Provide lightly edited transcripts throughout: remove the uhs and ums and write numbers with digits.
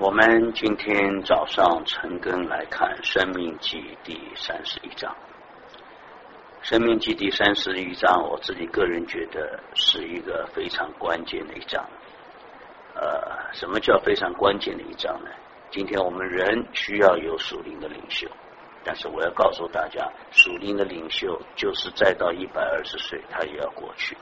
我们今天早上晨更来看《申命记》第31章。《申命记》第31章，我自己个人觉得是一个非常关键的一章。什么叫非常关键的一章呢？今天我们人需要有属灵的领袖，但是我要告诉大家，属灵的领袖就是再到120岁，他也要过去。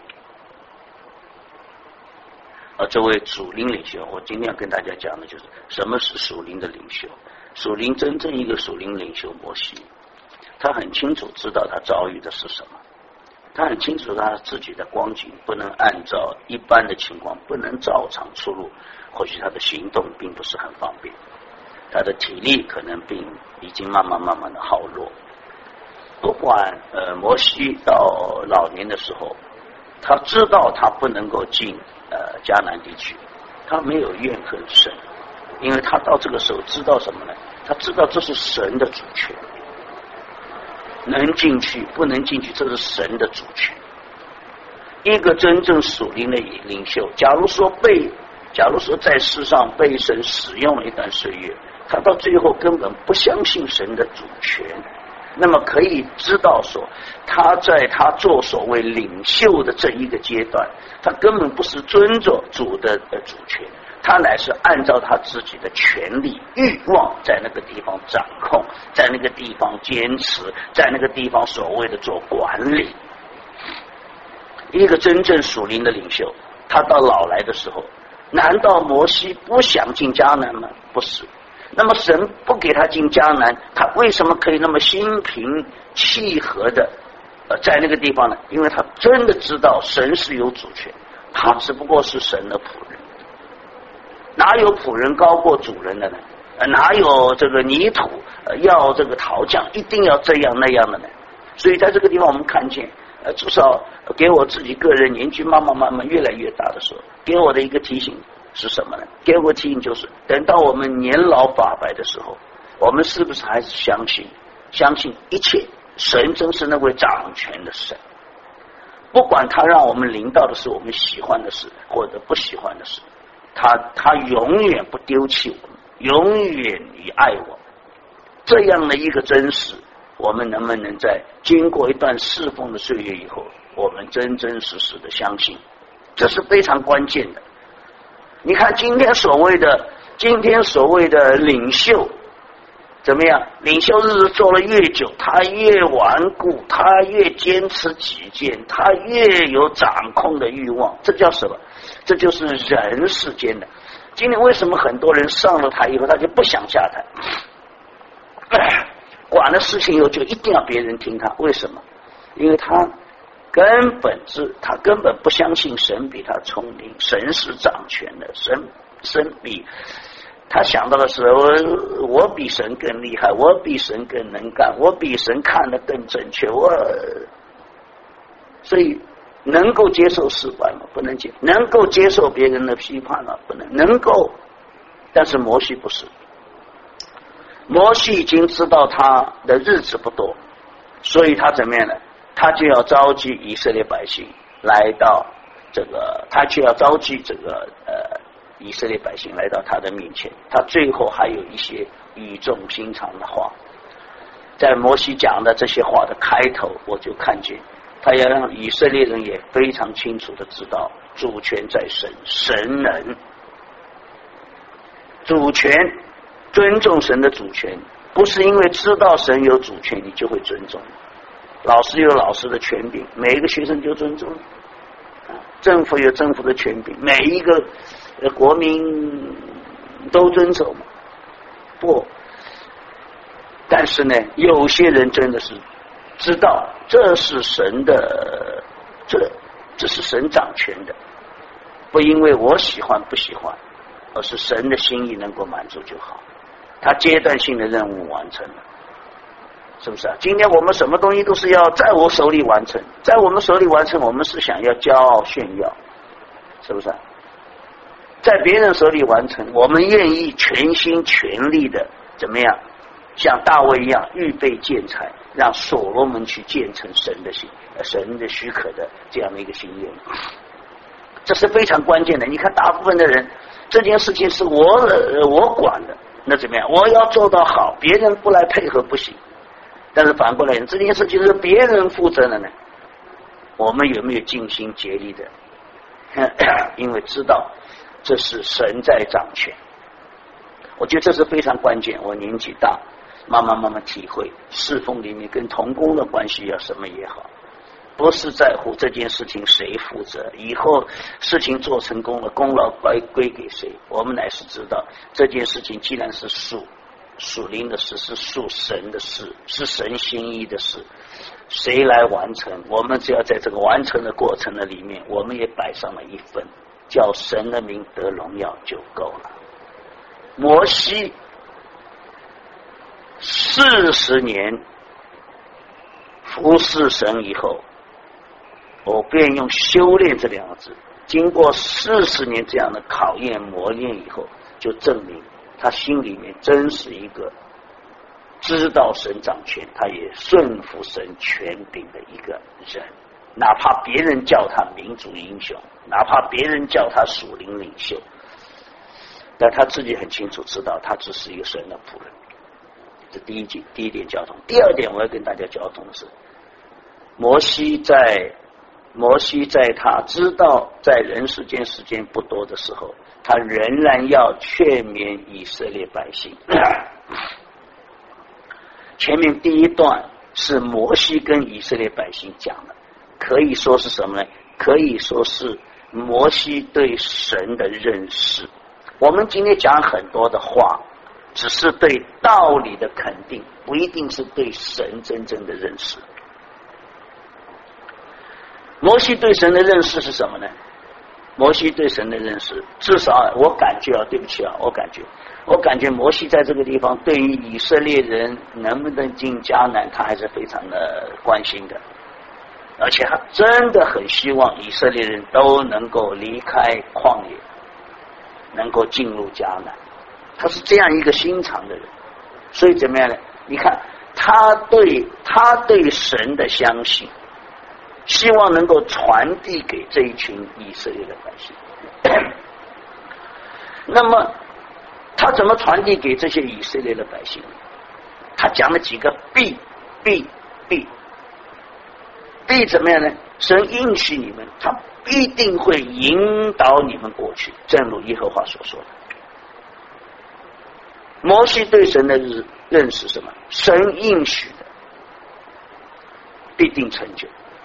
这位属灵领袖，我今天要跟大家讲的就是什么是属灵的领袖。属灵真正一个属灵领袖摩西，他很清楚知道他遭遇的是什么，他很清楚他自己的光景不能按照一般的情况，不能照常出入，或许他的行动并不是很方便，他的体力可能已经慢慢的耗弱。不管摩西到老年的时候，他知道他不能够进迦南地区，他没有怨恨神，因为他到这个时候知道什么呢？他知道这是神的主权，能进去不能进去，这是神的主权。一个真正属灵的领袖，假如说在世上被神使用了一段岁月，他到最后根本不相信神的主权，那么可以知道说，他在他做所谓领袖的这一个阶段，他根本不是遵着主的主权，他乃是按照他自己的权利欲望在那个地方掌控，在那个地方坚持，在那个地方所谓的做管理。一个真正属灵的领袖，他到老来的时候，难道摩西不想进迦南吗？不是。那么神不给他进迦南，他为什么可以那么心平气和的在那个地方呢？因为他真的知道神是有主权，他只不过是神的仆人。哪有仆人高过主人的呢？哪有这个泥土要这个陶匠一定要这样那样的呢？所以在这个地方我们看见至少给我自己个人年纪慢慢越来越大的时候，给我的一个提醒是什么呢？给我提醒就是，等到我们年老发白的时候，我们是不是还是相信一切神真是那位掌权的神，不管他让我们临到的是我们喜欢的事或者不喜欢的事，他永远不丢弃我们，永远以爱我们。这样的一个真实，我们能不能在经过一段侍奉的岁月以后，我们真实的相信，这是非常关键的。你看今天所谓的领袖怎么样？领袖日子做了越久，他越顽固，他越坚持己见，他越有掌控的欲望。这叫什么？这就是人世间的。今天为什么很多人上了台以后，他就不想下台？管了事情以后就一定要别人听他，为什么？因为他根本不相信神比他聪明，神是掌权的，神比他想到的是我比神更厉害，我比神更能干，我比神看得更正确，所以能够接受失败吗？不能接。能够接受别人的批判吗？不能。能够，但是摩西不是。摩西已经知道他的日子不多，所以他怎么样呢？他就要召集以色列百姓来到以色列百姓来到他的面前。他最后还有一些语重心长的话，在摩西讲的这些话的开头，我就看见他要让以色列人也非常清楚的知道，主权在神，神能主权，尊重神的主权，不是因为知道神有主权你就会尊重。老师有老师的权柄，每一个学生就尊重；政府有政府的权柄，每一个国民都遵守嘛。不，但是呢，有些人真的是知道这是神的，这是神掌权的，不因为我喜欢不喜欢，而是神的心意能够满足就好。他阶段性的任务完成了。是不是啊？今天我们什么东西都是要在我手里完成，在我们手里完成，我们是想要骄傲炫耀，是不是啊？在别人手里完成，我们愿意全心全力的怎么样？像大卫一样预备建材，让所罗门去建成神的许可的这样的一个心愿。这是非常关键的。你看大部分的人这件事情是我管的，那怎么样？我要做到好，别人不来配合不行。但是反过来，这件事情是别人负责的呢，我们有没有尽心竭力的？因为知道这是神在掌权，我觉得这是非常关键。我年纪大，慢慢体会侍奉里面跟同工的关系要什么也好，不是在乎这件事情谁负责，以后事情做成功了，功劳归给谁。我们乃是知道这件事情既然是属灵的事，是属神的事，是神心意的事，谁来完成，我们只要在这个完成的过程的里面，我们也摆上了一份，叫神的名得荣耀就够了。摩西40年服侍神以后，我便用修炼这两个字，经过40年这样的考验磨练以后，就证明他心里面真是一个知道神掌权，他也顺服神权柄的一个人。哪怕别人叫他民族英雄，哪怕别人叫他属灵领袖，但他自己很清楚知道他只是一个神的仆人。这第一点交通。第二点我要跟大家交通的是，摩西在他知道在人世间时间不多的时候，他仍然要劝勉以色列百姓。前面第一段是摩西跟以色列百姓讲的，可以说是什么呢？可以说是摩西对神的认识。我们今天讲很多的话，只是对道理的肯定，不一定是对神真正的认识。摩西对神的认识是什么呢？摩西对神的认识，至少我感觉对不起我感觉摩西在这个地方对于以色列人能不能进迦南，他还是非常的关心的，而且他真的很希望以色列人都能够离开旷野，能够进入迦南。他是这样一个心肠的人，所以怎么样呢？你看他对神的相信，希望能够传递给这一群以色列的百姓。那么他怎么传递给这些以色列的百姓？他讲了几个必怎么样呢？神应许你们，他必定会引导你们过去，正如耶和华所说的。摩西对神的认识什么？神应许的必定成就，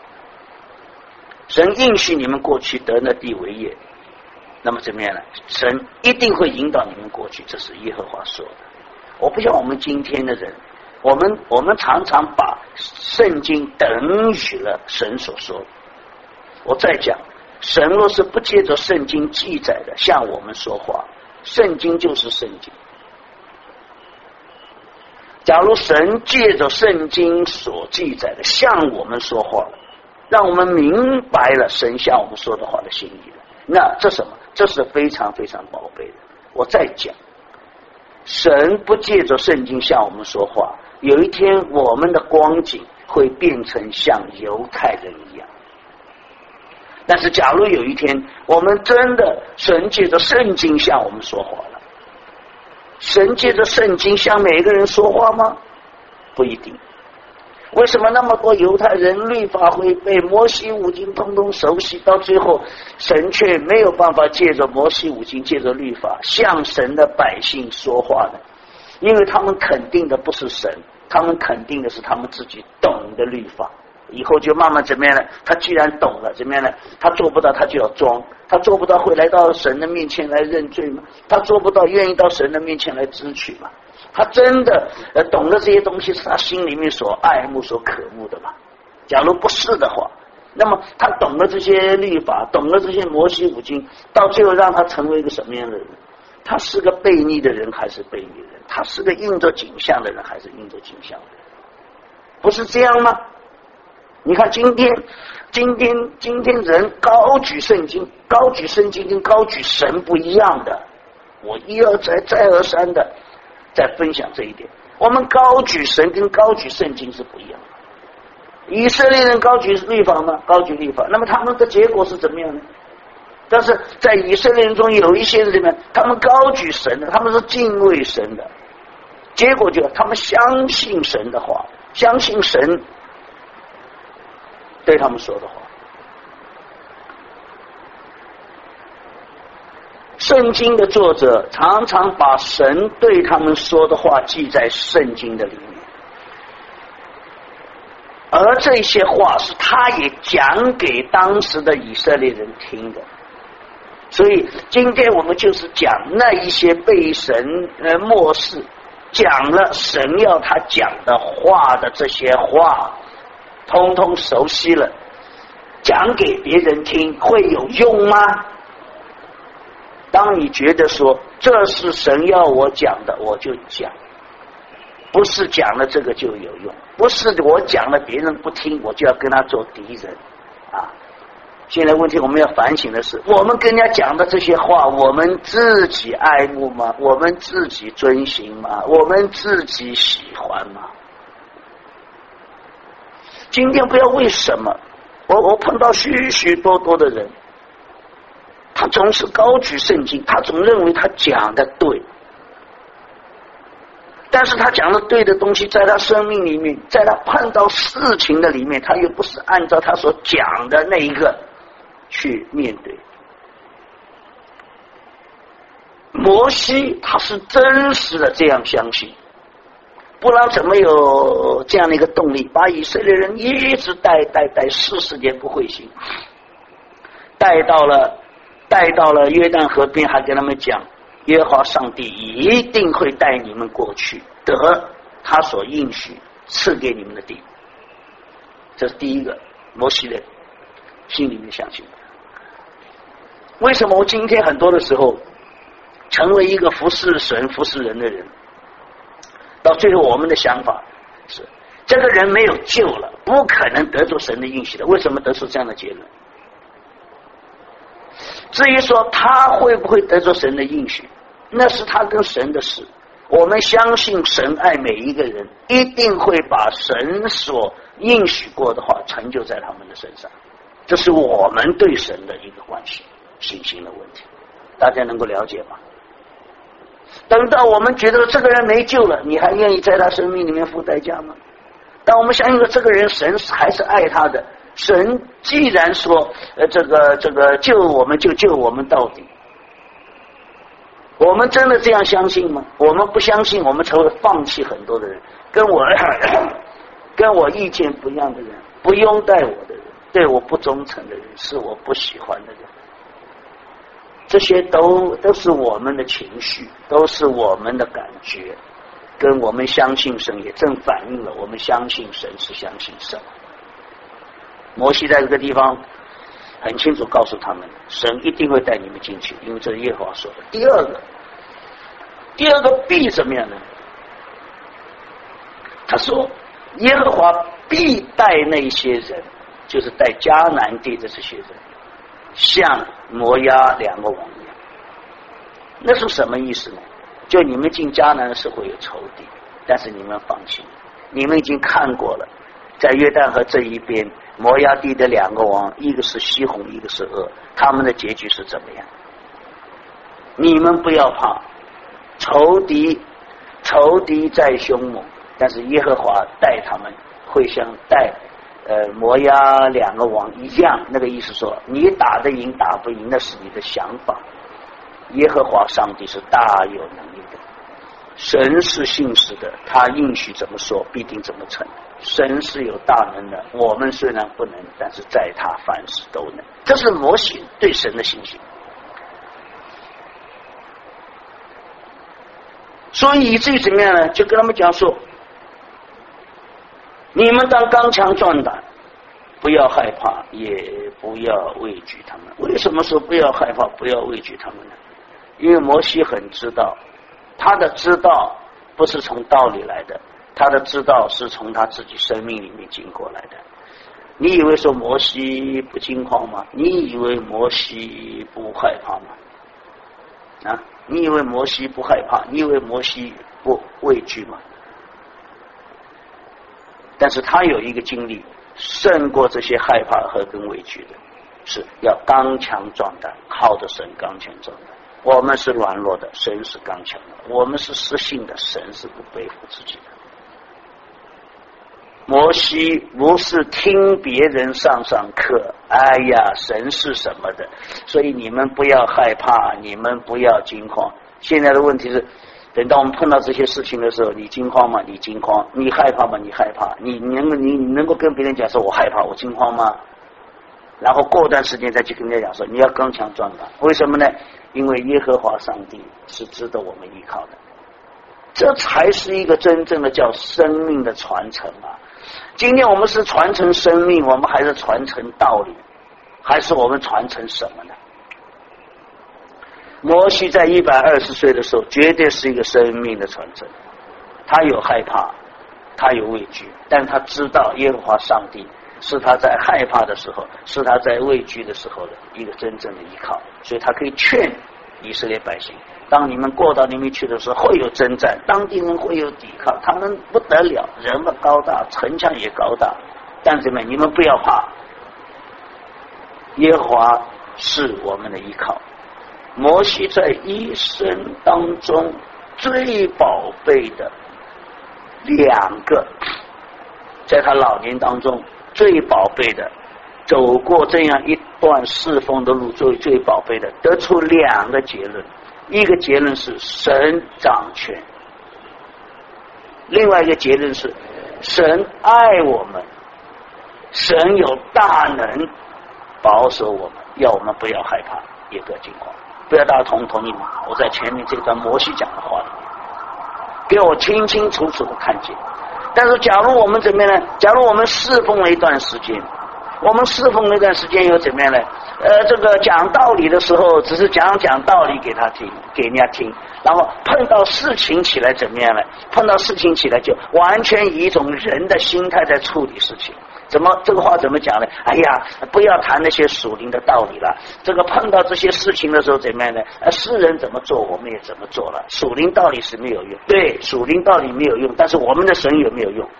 神应许你们过去得那地为业，那么怎么样呢？神一定会引导你们过去，这是耶和华说的。我不像我们今天的人，我们常常把圣经等于了神所说的。我再讲，神若是不借着圣经记载的向我们说话，圣经就是圣经。假如神借着圣经所记载的向我们说话了，让我们明白了神向我们说的话的心意了，那这什么？这是非常非常宝贝的。我再讲，神不借着圣经向我们说话，有一天我们的光景会变成像犹太人一样。但是假如有一天我们真的神借着圣经向我们说话了，神借着圣经向每个人说话吗？不一定。为什么那么多犹太人律法会被摩西五经通通熟悉，到最后神却没有办法借着摩西五经，借着律法向神的百姓说话呢？因为他们肯定的不是神，他们肯定的是他们自己懂的律法。以后就慢慢怎么样呢？他既然懂了，怎么样呢？他做不到，他就要装；他做不到，会来到神的面前来认罪吗？他做不到，愿意到神的面前来支取吗？他真的懂得这些东西是他心里面所爱慕所渴慕的吗？假如不是的话，那么他懂了这些律法，懂了这些摩西五经，到最后让他成为一个什么样的人？他是个悖逆的人还是悖逆的人？他是个应着景象的人还是应着景象的人？不是这样吗？你看今天人高举圣经，高举圣经跟高举神不一样的。我一而再而三的在分享这一点。我们高举神跟高举圣经是不一样的。以色列人高举律法吗？高举律法，那么他们的结果是怎么样呢？ 但是在以色列人中有一些人呢，他们高举神的，他们是敬畏神的，结果就他们相信神的话，相信神对他们说的话。圣经的作者常常把神对他们说的话记在圣经的里面，而这些话是他也讲给当时的以色列人听的。所以今天我们就是讲那一些被神漠视，讲了神要他讲的话的这些话，通通熟悉了，讲给别人听会有用吗？当你觉得说这是神要我讲的，我就讲，不是讲了这个就有用，不是我讲了别人不听，我就要跟他做敌人啊！现在问题我们要反省的是，我们跟人家讲的这些话，我们自己爱慕吗？我们自己遵行吗？我们自己喜欢吗？今天不要为什么，我碰到许许多多的人，他总是高举圣经，他总认为他讲的对，但是他讲的对的东西，在他生命里面，在他碰到事情的里面，他又不是按照他所讲的那一个去面对。摩西他是真实的这样相信，不然怎么有这样的一个动力，把以色列人一直带40年不灰心，带到了约旦河边，还跟他们讲，耶和华上帝一定会带你们过去，得他所应许赐给你们的地。这是第一个，摩西的心里面相信。为什么我今天很多的时候成为一个服侍神服侍人的人，到最后我们的想法是这个人没有救了，不可能得着神的应许的。为什么得出这样的结论？至于说他会不会得着神的应许，那是他跟神的事。我们相信神爱每一个人，一定会把神所应许过的话成就在他们的身上，这是我们对神的一个关系信心的问题。大家能够了解吗？等到我们觉得这个人没救了，你还愿意在他生命里面付代价吗？当我们相信了这个人神还是爱他的，神既然说这个救我们就救我们到底，我们真的这样相信吗？我们不相信，我们才会放弃很多的人，跟我意见不一样的人，不拥戴我的人，对我不忠诚的人，是我不喜欢的人，这些都是我们的情绪，都是我们的感觉，跟我们相信神也正反映了我们相信神是相信神。摩西在这个地方很清楚告诉他们，神一定会带你们进去，因为这是耶和华说的。第二个必怎么样呢？他说耶和华必带那些人，就是带迦南地的这些人，像摩押两个王一样。那是什么意思呢？就你们进迦南的时候有仇敌，但是你们放心，你们已经看过了，在约旦河这一边摩押地的两个王，一个是西宏，一个是噩，他们的结局是怎么样？你们不要怕，仇敌再凶猛，但是耶和华带他们会像带摩押两个王一样。那个意思说，你打得赢打不赢那是你的想法，耶和华上帝是大有能力的，神是信实的，他应许怎么说必定怎么成。神是有大能的，我们虽然不能，但是在他凡事都能。这是摩西对神的信心。所以以至于怎么样呢？就跟他们讲说，你们当刚强壮胆，不要害怕，也不要畏惧他们。为什么说不要害怕不要畏惧他们呢？因为摩西很知道，他的知道不是从道理来的，他的知道是从他自己生命里面经过来的。你以为说摩西不惊慌吗？你以为摩西不害怕吗？啊，你以为摩西不害怕？你以为摩西不畏惧吗？但是他有一个经历胜过这些害怕和跟畏惧的， 是要刚强壮胆，靠着神刚强壮胆。我们是软弱的，神是刚强的；我们是失信的，神是不背负自己的。摩西不是听别人上课，哎呀，神是什么的，所以你们不要害怕，你们不要惊慌。现在的问题是，等到我们碰到这些事情的时候，你惊慌吗？你惊慌。你害怕吗？你害怕。你能够跟别人讲说我害怕，我惊慌吗？然后过段时间再去跟人家讲说你要刚强壮胆。为什么呢？因为耶和华上帝是值得我们依靠的，这才是一个真正的叫生命的传承啊！今天我们是传承生命，我们还是传承道理，还是我们传承什么呢？摩西在120岁的时候，绝对是一个生命的传承。他有害怕，他有畏惧，但他知道耶和华上帝是他在害怕的时候，是他在畏惧的时候的一个真正的依靠，所以他可以劝以色列百姓：当你们过到那边去的时候，会有征战，当地人会有抵抗，他们不得了，人们高大，城墙也高大，但是你们不要怕，耶和华是我们的依靠。摩西在一生当中最宝贝的2个，在他老年当中最宝贝的，走过这样一段侍奉的路，最宝贝的，得出2个结论。一个结论是神掌权，另外一个结论是神爱我们，神有大能保守我们，要我们不要害怕，也不要惊慌。不要大家同意吗？我在前面这段摩西讲的话里面，给我清清楚楚的看见。但是假如我们怎么样呢？假如我们侍奉了一段时间，我们侍奉那段时间又怎么样呢？这个讲道理的时候只是讲道理给他听，给人家听，然后碰到事情起来怎么样呢？碰到事情起来就完全以一种人的心态在处理事情。这个话怎么讲呢？哎呀，不要谈那些属灵的道理了。这个碰到这些事情的时候怎么样呢？世人怎么做，我们也怎么做了。属灵道理是没有用，对，属灵道理没有用，但是我们的神有没有用？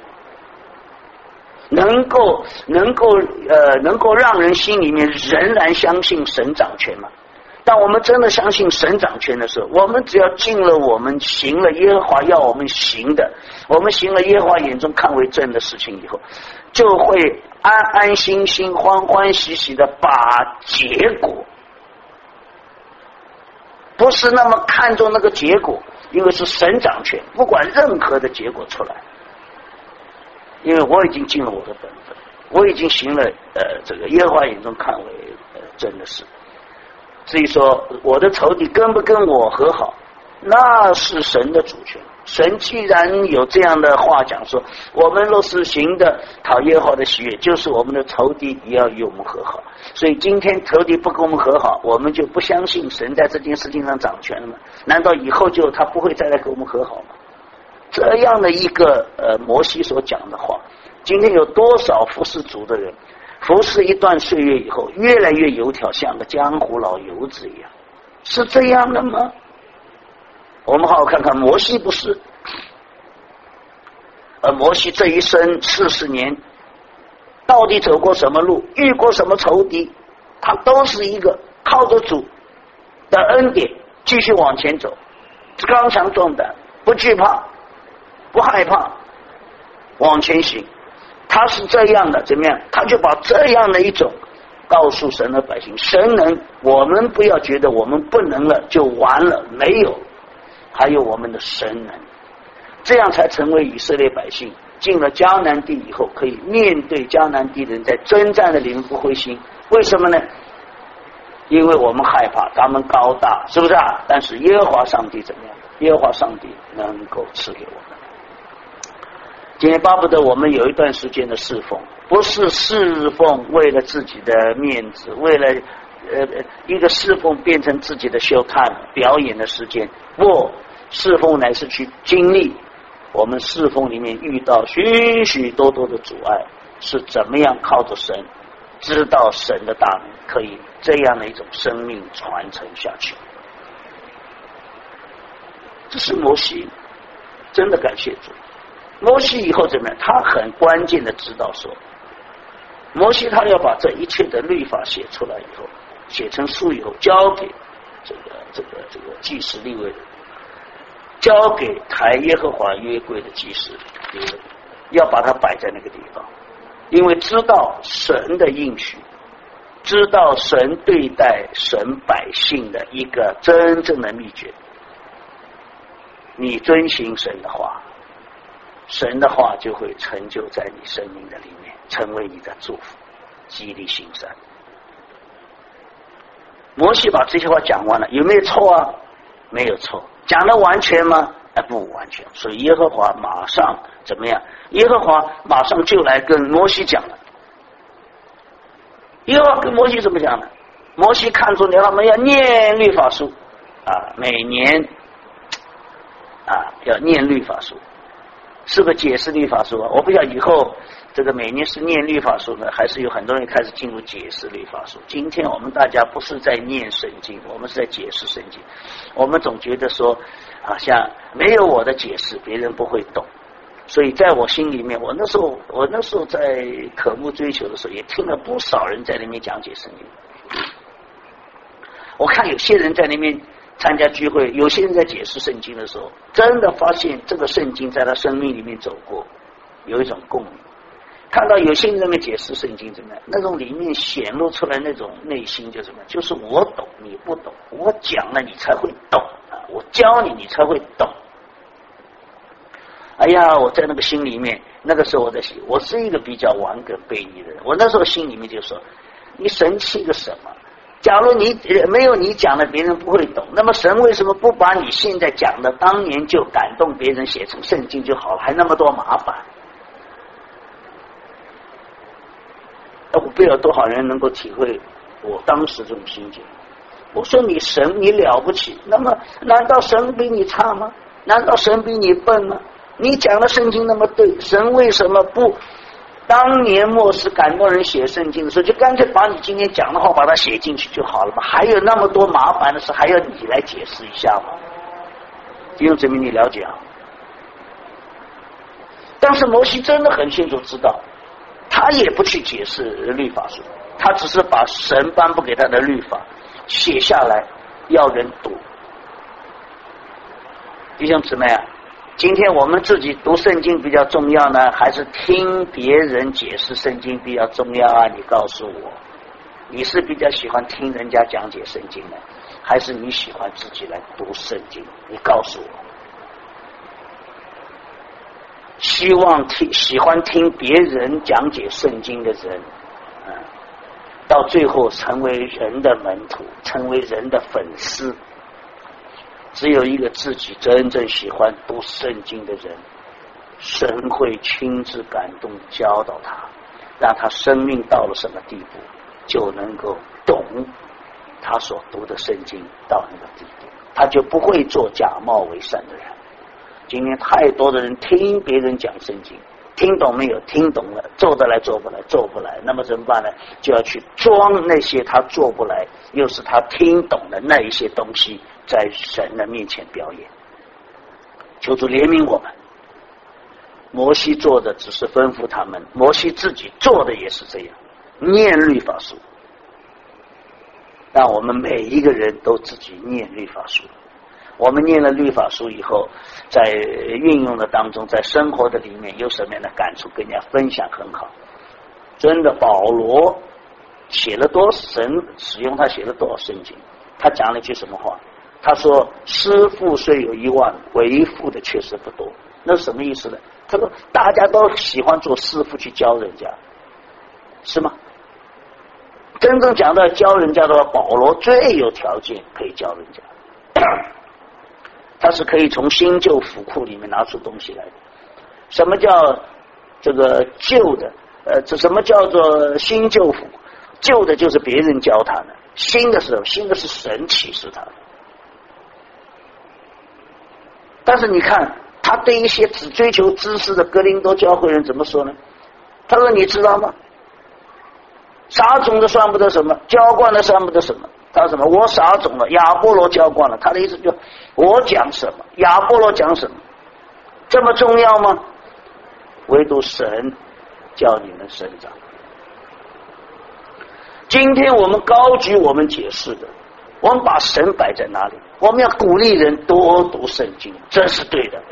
能够让人心里面仍然相信神掌权吗？当我们真的相信神掌权的时候，我们只要尽了我们行了耶和华要我们行的，我们行了耶和华眼中看为正的事情以后，就会安安心心欢欢喜喜的把结果，不是那么看重那个结果，因为是神掌权，不管任何的结果出来，因为我已经尽了我的本分，我已经行了这个耶和华眼中看为正的事。至于说我的仇敌跟不跟我和好，那是神的主权。神既然有这样的话讲说，我们若是行的讨耶和华的喜悦，就是我们的仇敌也要与我们和好。所以今天仇敌不跟我们和好，我们就不相信神在这件事情上掌权了吗？难道以后就他不会再来跟我们和好吗？这样的一个摩西所讲的话，今天有多少服侍主的人，服侍一段岁月以后，越来越油条，像个江湖老油子一样，是这样的吗？我们好好看看摩西不是，而摩西这一生40年，到底走过什么路，遇过什么仇敌，他都是一个靠着主的恩典继续往前走，刚强壮胆，不惧怕，不害怕，往前行。他是这样的，怎么样？他就把这样的一种告诉神的百姓，神能，我们不要觉得我们不能了就完了，没有，还有我们的神能，这样才成为以色列百姓进了迦南地以后，可以面对迦南地的人，在征战的里面不灰心。为什么呢？因为我们害怕他们高大，是不是啊？但是耶和华上帝怎么样？耶和华上帝能够赐给我们。今天巴不得我们有一段时间的侍奉，不是侍奉为了自己的面子，为了一个侍奉变成自己的show time表演的时间，不，侍奉乃是去经历我们侍奉里面遇到许许多多的阻碍，是怎么样靠着神，知道神的大能，可以这样的一种生命传承下去。这是摩西，真的感谢主。摩西以后怎么样？他很关键的知道说， 摩西他要把这一切的律法写出来以后，写成书以后，交给这个祭司利未人，交给抬耶和华约柜的祭司利未人，要把它摆在那个地方，因为知道神的应许，知道神对待神百姓的一个真正的秘诀。你遵行神的话，神的话就会成就在你生命的里面，成为你的祝福，激励行善。摩西把这些话讲完了，有没有错啊？没有错。讲得完全吗？不完全。所以耶和华马上怎么样？耶和华马上就来跟摩西讲了。耶和华跟摩西怎么讲呢？摩西看出他们要念律法书啊，每年要念律法书，是不是解释律法书啊？我不知道以后这个每年是念律法书呢，还是有很多人开始进入解释律法书。今天我们大家不是在念圣经，我们是在解释圣经。我们总觉得说好像没有我的解释别人不会懂，所以在我心里面，我那时候在渴慕追求的时候，也听了不少人在那边讲解圣经。我看有些人在那边参加聚会，有些人在解释圣经的时候，真的发现这个圣经在他生命里面走过，有一种共鸣。看到有些人在那解释圣经，怎么样？那种里面显露出来那种内心就是什么？就是我懂你不懂，我讲了你才会懂啊，我教你你才会懂。哎呀，我在那个心里面，那个时候我是一个比较顽梗悖逆的人，我那时候心里面就说，你神气个什么？假如你没有你讲的别人不会懂，那么神为什么不把你现在讲的当年就感动别人写成圣经就好了，还那么多麻烦？我不知道多少人能够体会我当时这种心情。我说你神你了不起，那么难道神比你差吗？难道神比你笨吗？你讲的圣经那么对，神为什么不当年末世感动人写圣经的时候，就干脆把你今天讲的话把它写进去就好了吧？还有那么多麻烦的事，还要你来解释一下吗？弟兄姊妹，你了解啊？但是摩西真的很清楚知道，他也不去解释律法书，他只是把神颁布给他的律法写下来，要人读。弟兄姊妹啊，今天我们自己读圣经比较重要呢，还是听别人解释圣经比较重要啊？你告诉我，你是比较喜欢听人家讲解圣经呢，还是你喜欢自己来读圣经？你告诉我。喜欢听别人讲解圣经的人，到最后成为人的门徒，成为人的粉丝。只有一个自己真正喜欢读圣经的人，神会亲自感动教导他，让他生命到了什么地步，就能够懂他所读的圣经到那个地步，他就不会做假冒伪善的人。今天太多的人听别人讲圣经，听懂没有？听懂了，做得来做不来，做不来，那么怎么办呢？就要去装那些他做不来又是他听懂的那一些东西，在神的面前表演。求主怜悯我们。摩西做的只是吩咐他们，摩西自己做的也是这样，念律法书。让我们每一个人都自己念律法书。我们念了律法书以后，在运用的当中，在生活的里面有什么样的感触跟人家分享很好。真的，保罗写了多神使用他写了多少圣经？他讲了一句什么话？他说：“师傅虽有10000，为父的确实不多。”那是什么意思呢？他说大家都喜欢做师傅去教人家，是吗？真正讲到教人家的话，保罗最有条件可以教人家。他是可以从新旧府库里面拿出东西来的。什么叫这个旧的？这什么叫做新旧府？旧的就是别人教他的，新的是神启示他的。但是你看，他对一些只追求知识的哥林多教会人怎么说呢？他说：“你知道吗？撒种的算不得什么，浇灌的算不得什么。”他说什么？我撒种了，亚波罗浇灌了。他的意思就我讲什么，亚波罗讲什么，这么重要吗？唯独神叫你们生长。 今天我们高举我们解释的，我们把神摆在哪里？我们要鼓励人多读圣经，这是对的。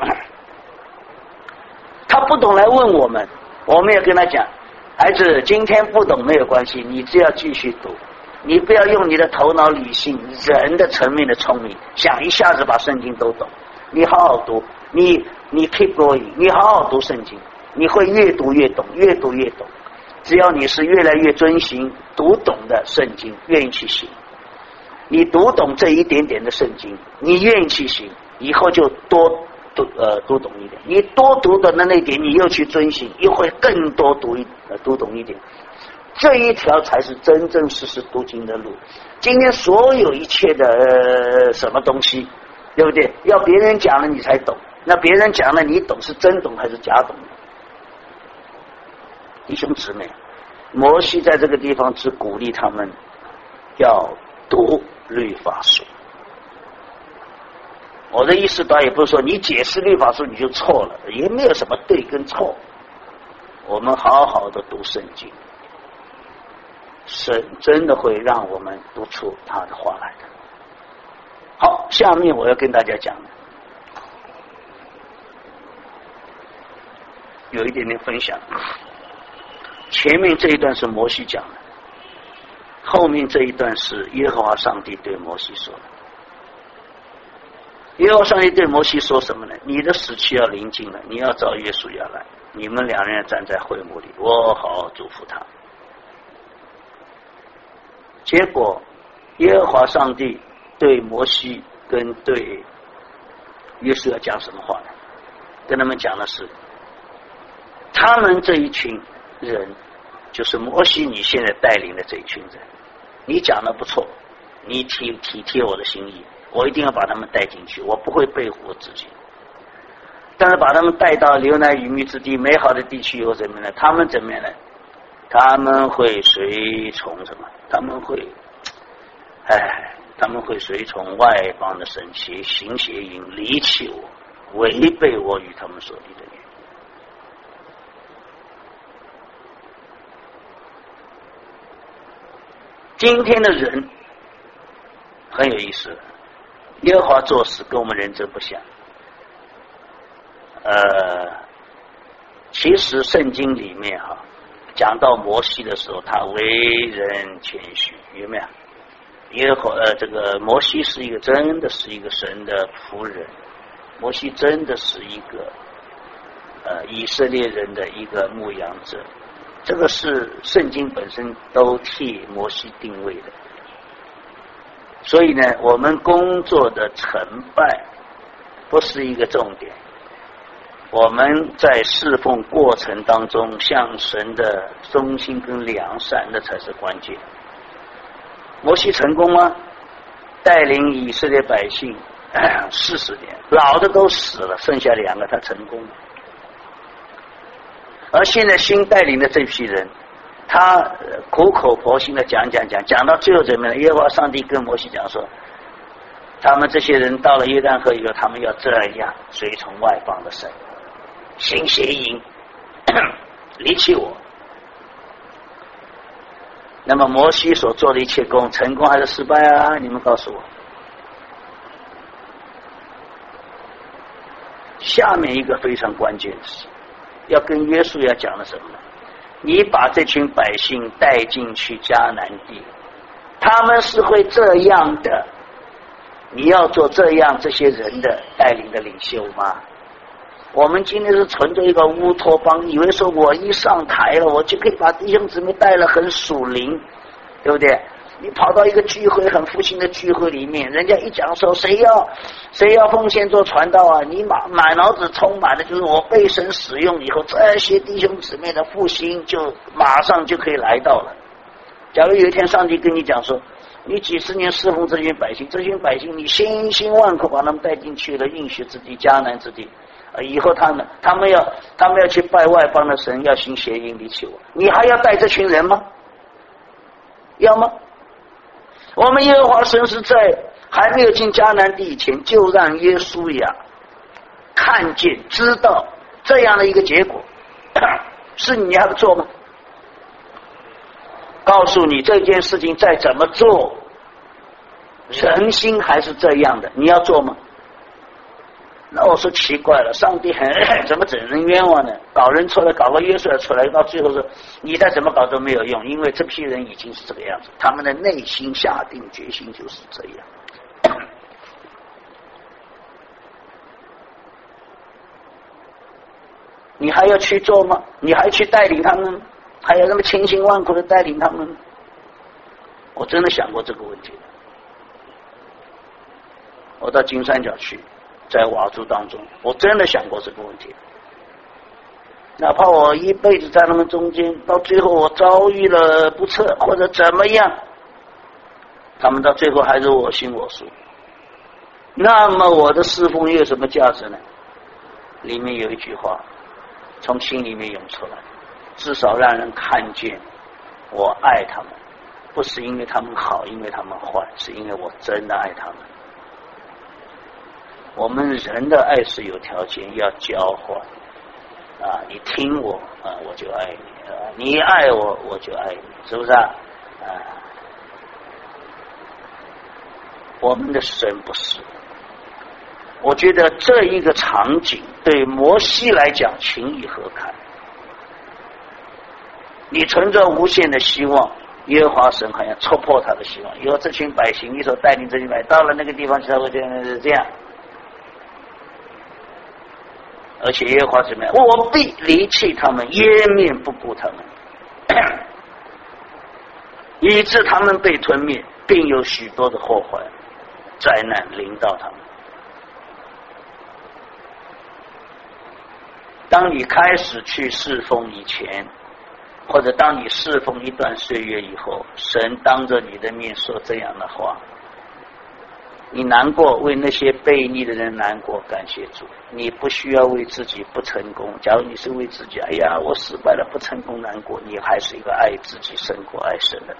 他不懂来问我们，我们也跟他讲，孩子，今天不懂没有关系，你只要继续读，你不要用你的头脑理性人的层面的聪明想一下子把圣经都懂，你好好读，你 keep going， 你好好读圣经，你会越读越懂，越读越懂。只要你是越来越遵行读懂的圣经，愿意去行，你读懂这一点点的圣经，你愿意去行，以后就多读懂一点，你多读的那一点，你又去遵行，又会更多读懂一点。这一条才是真正实实读经的路。今天所有一切的什么东西，对不对？要别人讲了你才懂，那别人讲了你懂，是真懂还是假懂？弟兄姊妹，摩西在这个地方只鼓励他们要读律法书。我的意思倒也不是说你解释律法书你就错了，也没有什么对跟错。我们好好的读圣经，神真的会让我们读出他的话来的。好，下面我要跟大家讲的有一点点分享。前面这一段是摩西讲的，后面这一段是耶和华上帝对摩西说的。耶和华上帝对摩西说什么呢？你的死期要临近了，你要找约书亚来，你们两人站在会幕里，我好好祝福他。结果耶和华上帝对摩西跟对约书亚讲什么话呢？跟他们讲的是，他们这一群人，就是摩西你现在带领的这一群人，你讲的不错，你体贴我的心意，我一定要把他们带进去，我不会背负我自己。但是把他们带到流奶与蜜之地美好的地区以后怎么样呢？他们怎么样呢？他们会随从什么？他们会随从外邦的神行邪淫，离弃我，违背我与他们所立的约。今天的人很有意思，耶和华做事跟我们人真不像。其实圣经里面讲到摩西的时候，他为人谦虚，有没有？这个摩西真的是一个神的仆人，摩西真的是一个以色列人的一个牧羊者，这个是圣经本身都替摩西定位的。所以呢，我们工作的成败不是一个重点，我们在侍奉过程当中向神的忠心跟良善，那才是关键。摩西成功吗？带领以色列百姓40年，老的都死了，剩下2个他成功了。而现在新带领的这批人，他苦口婆心的讲到最后怎么样？耶和华上帝跟摩西讲说，他们这些人到了约旦河以后，他们要这样随从外邦的神，行邪淫，离弃我。那么摩西所做的一切功，成功还是失败啊？你们告诉我。下面一个非常关键的是，要跟约书亚讲的什么呢？你把这群百姓带进去迦南地，他们是会这样的，你要做这样这些人的带领的领袖吗？我们今天是存着一个乌托邦，以为说我一上台了，我就可以把弟兄姊妹带了很属灵，对不对？你跑到一个聚会很复兴的聚会里面，人家一讲说谁要奉献做传道啊，你满脑子充满的就是我被神使用以后，这些弟兄姊妹的复兴就马上就可以来到了。假如有一天上帝跟你讲说，你几十年侍奉这群百姓你千辛万苦把他们带进去了应许之地迦南之地，以后他们要去拜外邦的神，要行邪淫离弃我，你还要带这群人吗？要吗？我们耶和华神是在还没有进迦南地以前，就让约书亚看见知道这样的一个结果，是你要做吗？ 告诉你这件事情再怎么做，人心还是这样的，你要做吗？那我说奇怪了，上帝怎么整人冤枉呢？搞人出来，搞个约瑟出来，到最后说你再怎么搞都没有用，因为这批人已经是这个样子，他们的内心下定决心就是这样。你还要去做吗？你还去带领他们？还要那么千辛万苦的带领他们？我真的想过这个问题。我到金三角去，在佤族当中，我真的想过这个问题。哪怕我一辈子在他们中间，到最后我遭遇了不测或者怎么样，他们到最后还是我行我素。那么我的侍奉有什么价值呢？里面有一句话从心里面涌出来，至少让人看见我爱他们，不是因为他们好，因为他们坏，是因为我真的爱他们。我们人的爱是有条件，要交换啊！你听我啊，我就爱你啊；你爱我，我就爱你，是不是啊？我们的神不是。我觉得这一个场景对摩西来讲情义何堪？你存着无限的希望，耶和华神好像戳破他的希望。以后这群百姓，你所带领这群百姓到了那个地方，才会这样。而且耶和华怎么样？我必离弃他们，湮灭不顾他们，以致他们被吞灭，并有许多的祸患、灾难临到他们。当你开始去侍奉以前，或者当你侍奉一段岁月以后，神当着你的面说这样的话，你难过，为那些悖逆的人难过，感谢主。你不需要为自己不成功，假如你是为自己，哎呀我失败了不成功难过，你还是一个爱自己胜过爱神的人。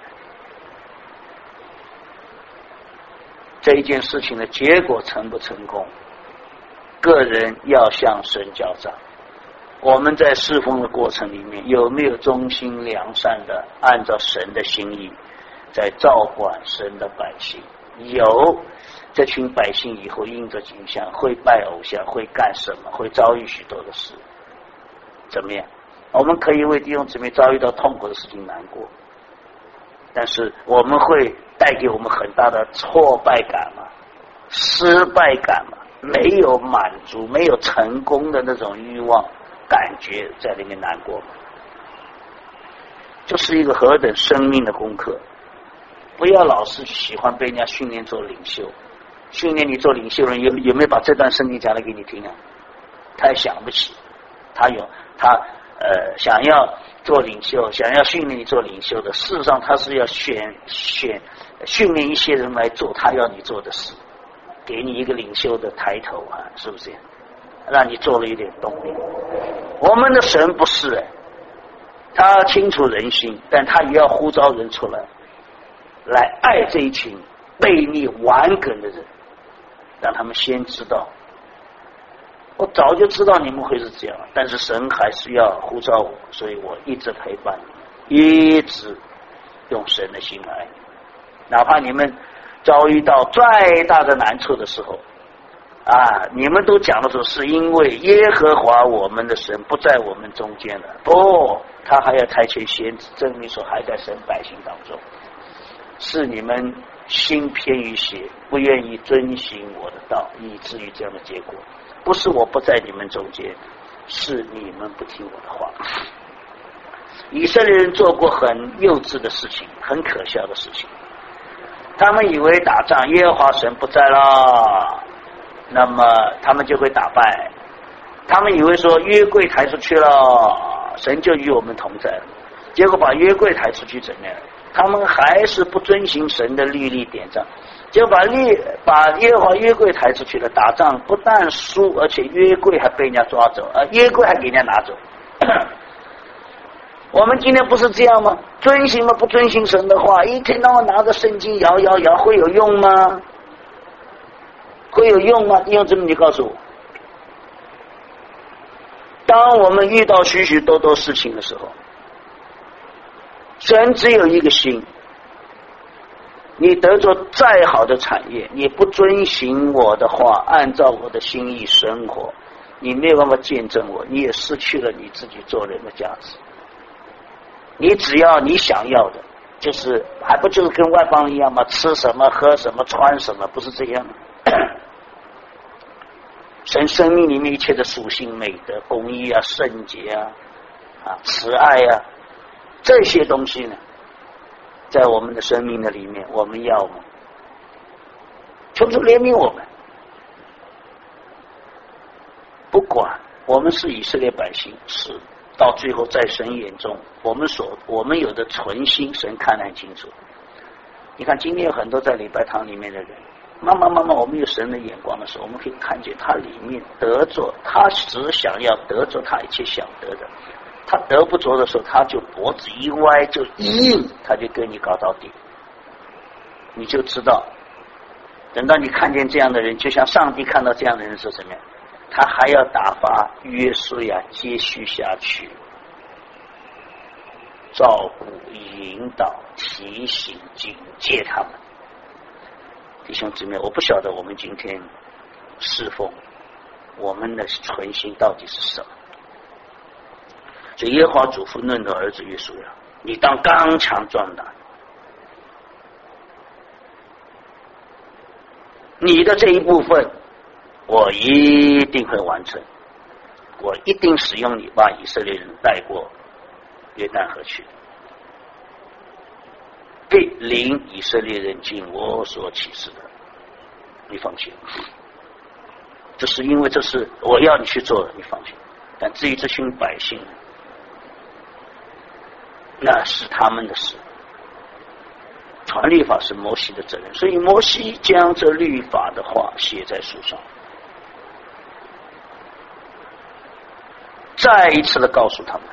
这一件事情的结果成不成功，个人要向神交账。我们在侍奉的过程里面，有没有忠心良善的按照神的心意在照管神的百姓？有，这群百姓以后因着景象会拜偶像，会干什么，会遭遇许多的事，怎么样？我们可以为弟兄姊妹遭遇到痛苦的事情难过，但是我们会带给我们很大的挫败感嘛，失败感嘛，没有满足，没有成功的那种欲望感觉在里面难过，就是一个何等生命的功课。不要老是喜欢被人家训练做领袖，训练你做领袖人有没有把这段圣经讲来给你听啊？他也想不起，他想要做领袖，想要训练你做领袖的，事实上他是要训练一些人来做他要你做的事，给你一个领袖的抬头啊，是不是？让你做了一点动力。我们的神不是他清楚人心，但他也要呼召人出来爱这一群悖逆顽梗的人，让他们先知道。我早就知道你们会是这样，但是神还是要呼召我，所以我一直陪伴你，一直用神的心来。哪怕你们遭遇到再大的难处的时候啊，你们都讲的时候，是因为耶和华我们的神不在我们中间了。不，他还要差遣先知，证明说还在神百姓当中。是你们心偏于邪，不愿意遵行我的道，以至于这样的结果。不是我不在你们中间，是你们不听我的话。以色列人做过很幼稚的事情，很可笑的事情。他们以为打仗耶和华神不在了，那么他们就会打败。他们以为说约柜抬出去了，神就与我们同在了。结果把约柜抬出去怎么样？他们还是不遵行神的律例典章，就把耶和华约柜抬出去了。打仗不但输，而且约柜还被人家抓走，约柜还给人家拿走。我们今天不是这样吗？遵行吗？不遵行神的话，一天到晚拿着圣经摇，会有用吗？会有用吗？弟兄姊妹，你告诉我，当我们遇到许许多多事情的时候， 神只有一个心，你得着再好的产业，你不遵行我的话，按照我的心意生活，你没有办法见证我，你也失去了你自己做人的价值。你只要你想要的，就是还不就是跟外邦人一样吗？吃什么喝什么穿什么，不是这样吗？神生命里面一切的属性美德，公义啊，圣洁啊，慈爱啊，这些东西呢，在我们的生命的里面，我们要吗？求主怜悯我们。不管我们是以色列百姓，是到最后在神眼中，我们有的存心，神看得很清楚。你看今天有很多在礼拜堂里面的人，慢慢我们有神的眼光的时候，我们可以看见他里面得着，他只想要得着他一切想得的，他得不着的时候，他就脖子一歪，就一硬，他就跟你搞到底。你就知道，等到你看见这样的人，就像上帝看到这样的人是什么样，他还要打发约书亚接续下去，照顾引导提醒警戒他们。弟兄姊妹，我不晓得我们今天侍奉我们的存心到底是什么。所以耶和华嘱咐嫩的儿子约书亚，你当刚强壮胆，你的这一部分我一定会完成，我一定使用你把以色列人带过约旦河去，必领以色列人进我所启示的，你放心，这是因为这是我要你去做的，你放心。但至于这群百姓，那是他们的事，传律法是摩西的责任，所以摩西将这律法的话写在书上，再一次的告诉他们，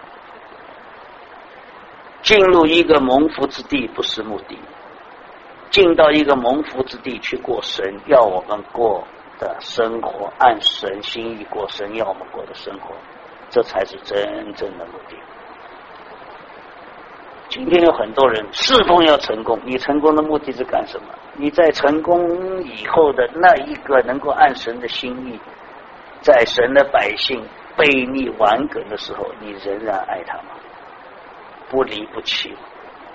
进入一个蒙福之地不是目的，进到一个蒙福之地去过神要我们过的生活，按神心意过神要我们过的生活，这才是真正的目的。今天有很多人侍奉要成功，你成功的目的是干什么？你在成功以后的那一个能够按神的心意，在神的百姓悖逆顽梗的时候，你仍然爱他吗？不离不弃吗？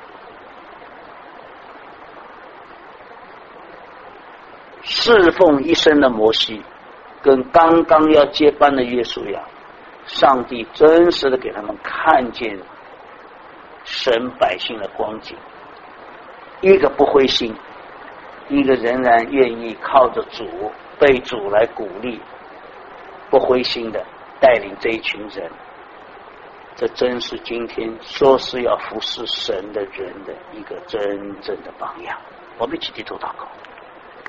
侍奉一生的摩西跟刚刚要接班的约书亚，上帝真实的给他们看见神百姓的光景，一个不灰心，一个仍然愿意靠着主，被主来鼓励，不灰心的带领这一群人。这真是今天说是要服侍神的人的一个真正的榜样。我们一起低头祷告。